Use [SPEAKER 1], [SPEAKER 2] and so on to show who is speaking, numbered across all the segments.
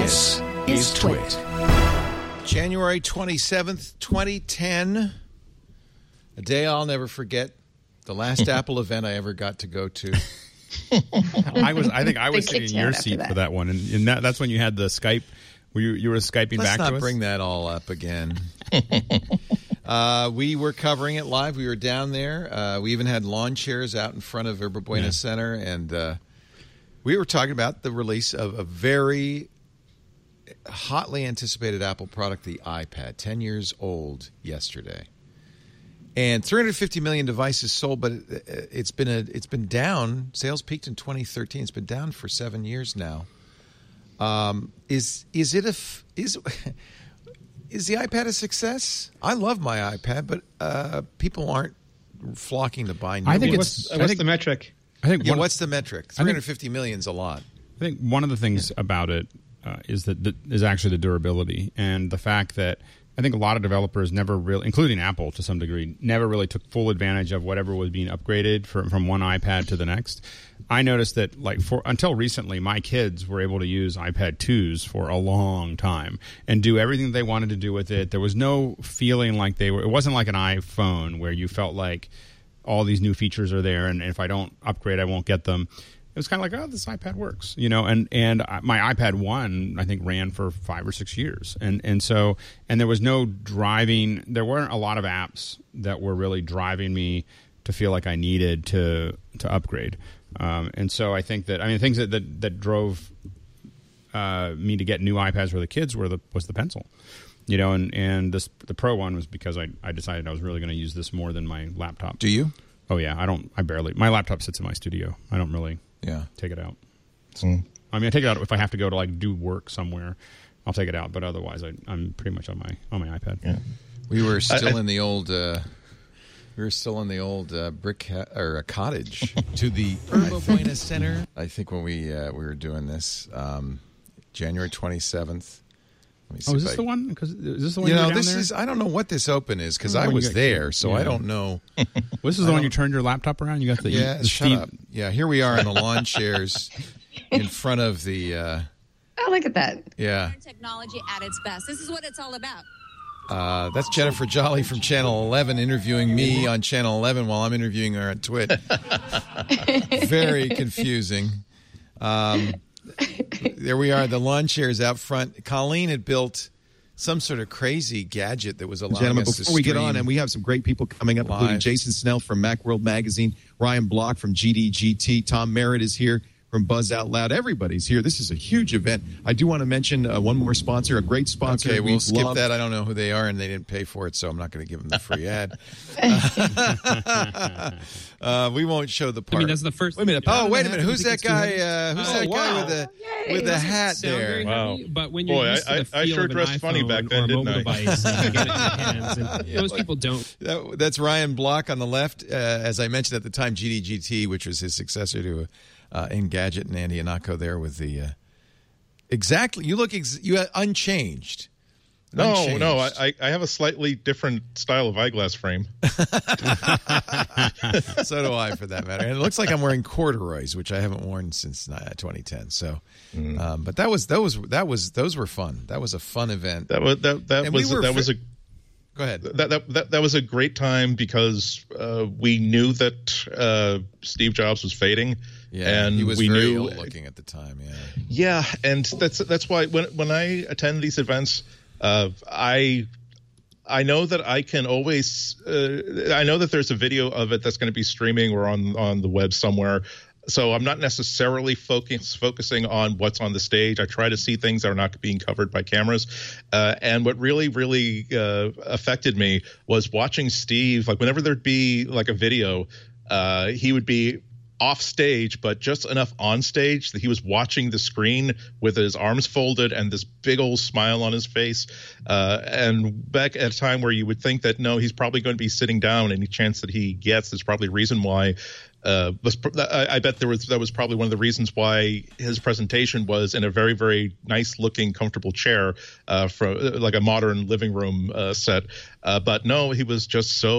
[SPEAKER 1] This is Twit. January 27th, 2010. A day I'll never forget. The last Apple event I ever got to go to.
[SPEAKER 2] I think I was sitting in your seat for that one, and that's when you had the Skype. You were Skyping back to us.
[SPEAKER 1] Let's not bring that all up again. We were covering it live. We were down there. We even had lawn chairs out in front of Yerba Buena Center, and we were talking about the release of a very hotly anticipated Apple product, the iPad, 10 years old yesterday. And 350 million devices sold, but it's been down. Sales peaked in 2013. It's been down for 7 years now. Is the iPad a success? I love my iPad, but people aren't flocking to buy new ones.
[SPEAKER 3] What's the metric?
[SPEAKER 1] What's the metric? 350 million is a lot.
[SPEAKER 2] I think one of the things about it is actually the durability and the fact that I think a lot of developers never really, including Apple to some degree, never really took full advantage of whatever was being upgraded from one iPad to the next. I noticed that until recently, my kids were able to use iPad 2s for a long time and do everything they wanted to do with it. There was no feeling like it wasn't like an iPhone where you felt like all these new features are there and if I don't upgrade, I won't get them. It was kind of like, this iPad works, and my iPad 1, I think, ran for 5 or 6 years. And there was no driving. There weren't a lot of apps that were really driving me to feel like I needed to upgrade. And so I think things that drove me to get new iPads for the kids was the pencil. And the Pro one was because I decided I was really going to use this more than my laptop.
[SPEAKER 1] Do you?
[SPEAKER 2] Oh, yeah. I barely. My laptop sits in my studio. I don't really take it out. I mean, I take it out if I have to go to do work somewhere. I'll take it out, but otherwise, I'm pretty much on my iPad. Yeah.
[SPEAKER 1] We were still in the old. We were still in the old brick or cottage to the Yerba Buena Center. I think when we were doing this, January 27th.
[SPEAKER 2] Is this the one? Because is this the one? This
[SPEAKER 1] is. I don't know what this open is because I was there, so I don't know.
[SPEAKER 2] This is the one you turned your laptop around. You got the
[SPEAKER 1] shut up. Yeah, here we are in the lawn chairs in front of the.
[SPEAKER 4] Oh, look at that!
[SPEAKER 1] Yeah,
[SPEAKER 5] technology at its best. This is what it's all about.
[SPEAKER 1] That's Jennifer Jolly from Channel 11 interviewing me on Channel 11 while I'm interviewing her on Twit. Very confusing. There we are. The lawn chairs out front. Colleen had built some sort of crazy gadget that was allowing us to
[SPEAKER 6] before we get on, and we have some great people coming up, including Jason Snell from Macworld Magazine, Ryan Block from GDGT, Tom Merritt is here from Buzz Out Loud. Everybody's here. This is a huge event. I do want to mention one more sponsor, a great sponsor.
[SPEAKER 1] Okay, we'll skip that. I don't know who they are, and they didn't pay for it, so I'm not going to give them the free ad. We won't show the part.
[SPEAKER 3] I mean, that's the first.
[SPEAKER 1] Wait a minute. Oh, wait a minute. Who's that guy? Who's that guy with the hat there?
[SPEAKER 3] Wow. But when you're used to the feel I sure dressed funny back then, didn't I? Device, and you get it in your hands, and those people don't.
[SPEAKER 1] That's Ryan Block on the left. As I mentioned at the time, GDGT, which was his successor to Engadget, and Andy Anako there with the exactly. You look unchanged.
[SPEAKER 7] No, I have a slightly different style of eyeglass frame.
[SPEAKER 1] So do I, for that matter. And it looks like I'm wearing corduroys, which I haven't worn since 2010. So, but those were fun. That was a fun event.
[SPEAKER 7] That was a.
[SPEAKER 1] Go ahead.
[SPEAKER 7] That was a great time because we knew that Steve Jobs was fading.
[SPEAKER 1] Yeah, and he was very ill looking at the time.
[SPEAKER 7] Yeah, and that's why when I attend these events. I know that I can always I know that there's a video of it that's going to be streaming or on the web somewhere. So I'm not necessarily focusing on what's on the stage. I try to see things that are not being covered by cameras. And what really, really affected me was watching Steve. Like whenever there'd be like a video, he would be off stage, but just enough on stage that he was watching the screen with his arms folded and this big old smile on his face. And back at a time where you would think that, no, he's probably going to be sitting down, any chance that he gets, there's probably a reason why. I bet that was probably one of the reasons why his presentation was in a very, very nice looking, comfortable chair from like a modern living room set. But no, he was just so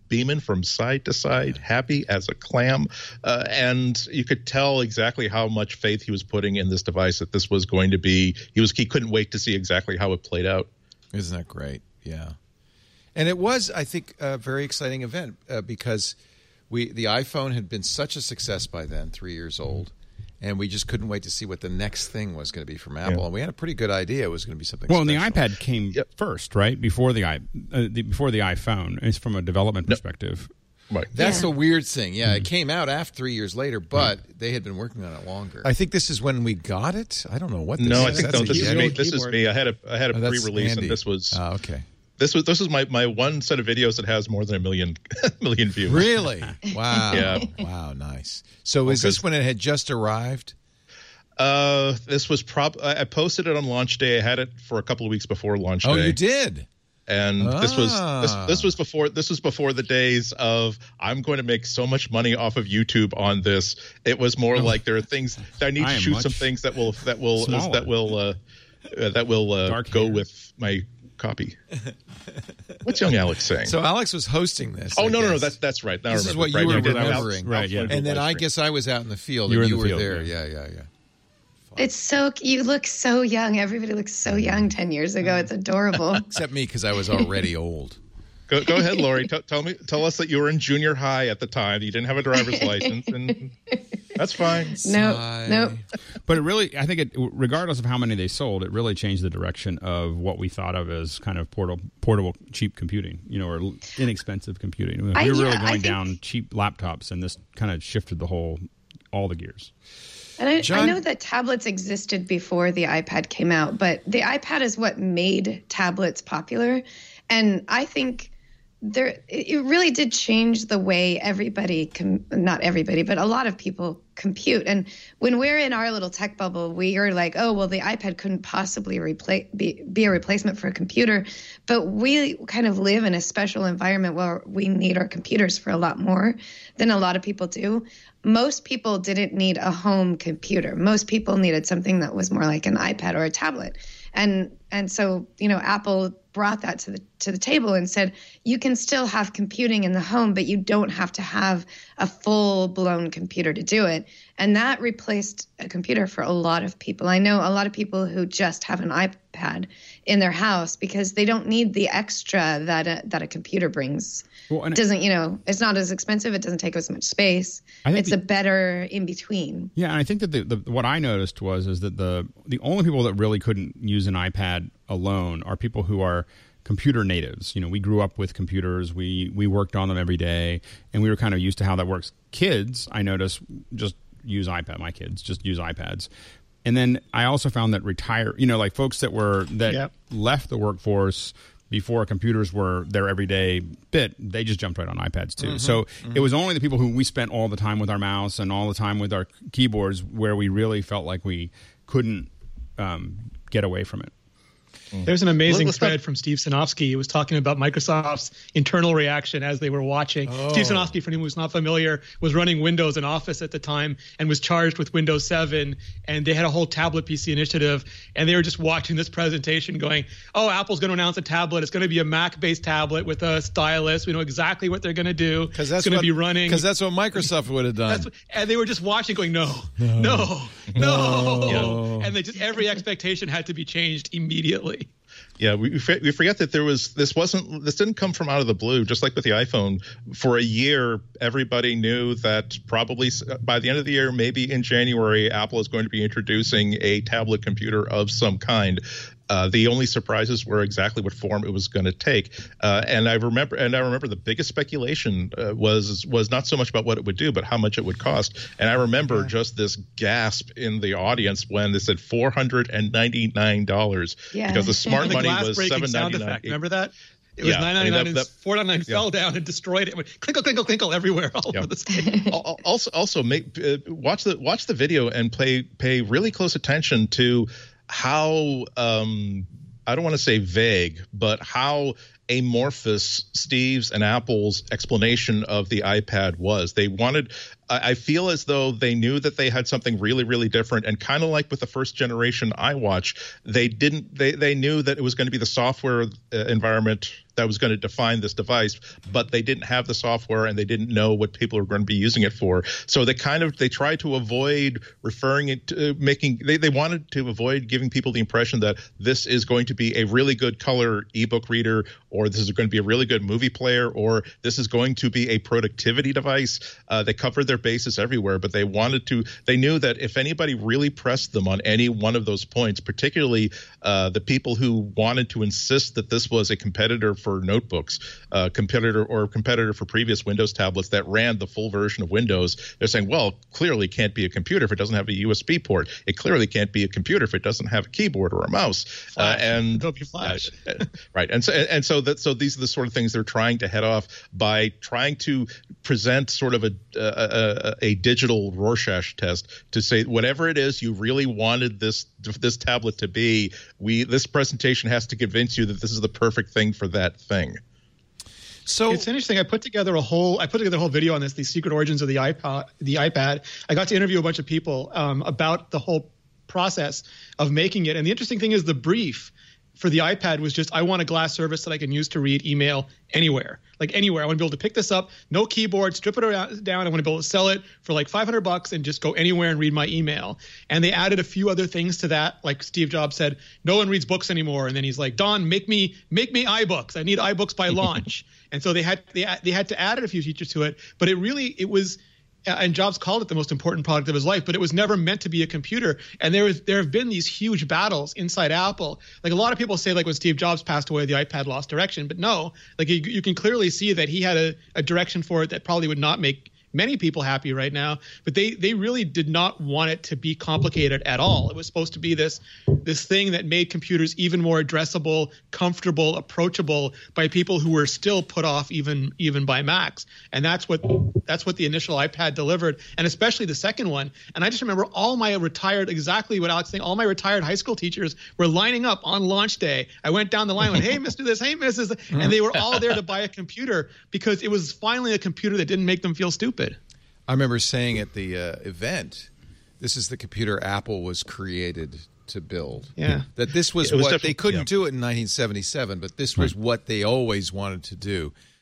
[SPEAKER 7] beaming from side to side, happy as a clam. And you could tell exactly how much faith he was putting in this device, that this was going to be, he couldn't wait to see exactly how it played out.
[SPEAKER 1] Isn't that great? Yeah. And it was, I think, a very exciting event because the iPhone had been such a success by then, 3 years old. And we just couldn't wait to see what the next thing was going to be from Apple. Yeah. And we had a pretty good idea it was going to be something special.
[SPEAKER 2] And the iPad came first, right? Before the iPhone. It's from a development perspective.
[SPEAKER 7] Right.
[SPEAKER 1] That's the weird thing. Yeah, it came out after 3 years later, but they had been working on it longer. I think this is when we got it. I don't know what this is.
[SPEAKER 7] No, I think this is me. This is me. I had a pre-release, and this was...
[SPEAKER 1] Oh, okay.
[SPEAKER 7] This was my one set of videos that has more than a million views.
[SPEAKER 1] Really? Wow.
[SPEAKER 7] Yeah.
[SPEAKER 1] Wow, nice. So is this when it had just arrived?
[SPEAKER 7] This was I posted it on launch day. I had it for a couple of weeks before launch day.
[SPEAKER 1] Oh, you did?
[SPEAKER 7] And this was before the days of I'm going to make so much money off of YouTube on this. It was more like there are things I need to shoot some things that will go with my copy. What's young Alex saying?
[SPEAKER 1] So Alex was hosting this.
[SPEAKER 7] Oh, no, that's right. Now
[SPEAKER 1] this is what you were remembering.
[SPEAKER 2] Right, yeah.
[SPEAKER 1] And then I guess I was out in the field and you were there. Yeah.
[SPEAKER 4] It's you look so young. Everybody looks so young 10 years ago. It's adorable.
[SPEAKER 1] Except me, because I was already old.
[SPEAKER 7] Go ahead, Lori. Tell us that you were in junior high at the time. You didn't have a driver's license, and that's fine.
[SPEAKER 4] No.
[SPEAKER 2] But it really, I think, regardless of how many they sold, it really changed the direction of what we thought of as kind of portable cheap computing, or inexpensive computing. We were really going down cheap laptops, and this kind of shifted all the gears.
[SPEAKER 4] And I know that tablets existed before the iPad came out, but the iPad is what made tablets popular, and I think it really did change the way not everybody, but a lot of people compute. And when we're in our little tech bubble, we are like, oh, well, the iPad couldn't possibly be a replacement for a computer. But we kind of live in a special environment where we need our computers for a lot more than a lot of people do. Most people didn't need a home computer. Most people needed something that was more like an iPad or a tablet. And so, Apple brought that to the table and said, you can still have computing in the home, but you don't have to have a full-blown computer to do it. And that replaced a computer for a lot of people. I know a lot of people who just have an iPad in their house because they don't need the extra that a computer brings. Well, it doesn't, it's not as expensive. It doesn't take as much space. It's a better in between.
[SPEAKER 2] Yeah, and I think that what I noticed is that the only people that really couldn't use an iPad alone are people who are computer natives. We grew up with computers. We worked on them every day, and we were kind of used to how that works. Kids, I noticed, just use iPad. My kids just use iPads. And then I also found that like folks that left the workforce before computers were their everyday bit, they just jumped right on iPads too. Mm-hmm, so it was only the people who we spent all the time with our mouse and all the time with our keyboards where we really felt like we couldn't get away from it.
[SPEAKER 8] There's an amazing thread from Steve Sinofsky. He was talking about Microsoft's internal reaction as they were watching. Steve Sinofsky, for anyone who's not familiar, was running Windows in Office at the time and was charged with Windows 7. And they had a whole tablet PC initiative. And they were just watching this presentation going, oh, Apple's going to announce a tablet. It's going to be a Mac-based tablet with a stylus. We know exactly what they're going to do. It's going to be running.
[SPEAKER 1] Because that's what Microsoft would have done.
[SPEAKER 8] And they were just watching going, no. And every expectation had to be changed immediately.
[SPEAKER 7] Yeah, we forget that this didn't come from out of the blue. Just like with the iPhone, for a year, everybody knew that probably by the end of the year, maybe in January, Apple is going to be introducing a tablet computer of some kind. The only surprises were exactly what form it was going to take. And I remember the biggest speculation was not so much about what it would do, but how much it would cost. And I remember just this gasp in the audience when they said $499 because the smart money was $799.
[SPEAKER 8] Remember that? It was $999 and $499 fell down and destroyed it. It went clinkle, clinkle, clinkle everywhere all over the stage.
[SPEAKER 7] Also, watch the video and pay really close attention to how I don't want to say vague, but how amorphous Steve's and Apple's explanation of the iPad was. They wanted, I feel as though they knew that they had something really, really different, and kind of like with the first generation iWatch, they knew that it was going to be the software environment that was going to define this device, but they didn't have the software and they didn't know what people are going to be using it for. So they tried to avoid referring it to they wanted to avoid giving people the impression that this is going to be a really good color ebook reader, or this is going to be a really good movie player, or this is going to be a productivity device. They covered their bases everywhere, but they knew that if anybody really pressed them on any one of those points, particularly the people who wanted to insist that this was a competitor for notebooks, competitor for previous Windows tablets that ran the full version of Windows, they're saying, well, clearly can't be a computer if it doesn't have a USB port. It clearly can't be a computer if it doesn't have a keyboard or a mouse.
[SPEAKER 8] Flash.
[SPEAKER 7] Right. And so these are the sort of things they're trying to head off by trying to present sort of a digital Rorschach test to say whatever it is you really wanted this tablet to be, this presentation has to convince you that this is the perfect thing for that thing.
[SPEAKER 8] So it's interesting. I put together a whole video on this, the secret origins of the iPad. I got to interview a bunch of people about the whole process of making it. And the interesting thing is the brief for the iPad was just, I want a glass surface that I can use to read email anywhere, like anywhere. I want to be able to pick this up, no keyboard, strip it down. I want to be able to sell it for like $500 and just go anywhere and read my email. And they added a few other things to that. Like Steve Jobs said, no one reads books anymore. And then he's like, Don, make me iBooks. I need iBooks by launch. And so they had to add a few features to it. But it was. And Jobs called it the most important product of his life, but it was never meant to be a computer. And there have been these huge battles inside Apple. Like a lot of people say, like when Steve Jobs passed away, the iPad lost direction. But no, like you can clearly see that he had a direction for it that probably would not make many people happy right now. But they really did not want it to be complicated at all. It was supposed to be this thing that made computers even more addressable, comfortable, approachable by people who were still put off even by Macs. And that's what the initial iPad delivered, and especially the second one. And I just remember exactly what Alex saying, all my retired high school teachers were lining up on launch day. I went down the line and went, hey, Mr. This, hey, Mrs. And they were all there to buy a computer because it was finally a computer that didn't make them feel stupid.
[SPEAKER 1] I remember saying at the event, this is the computer Apple was created to build.
[SPEAKER 8] Yeah.
[SPEAKER 1] That this was what they couldn't do it in 1977, but this was what they always wanted to do.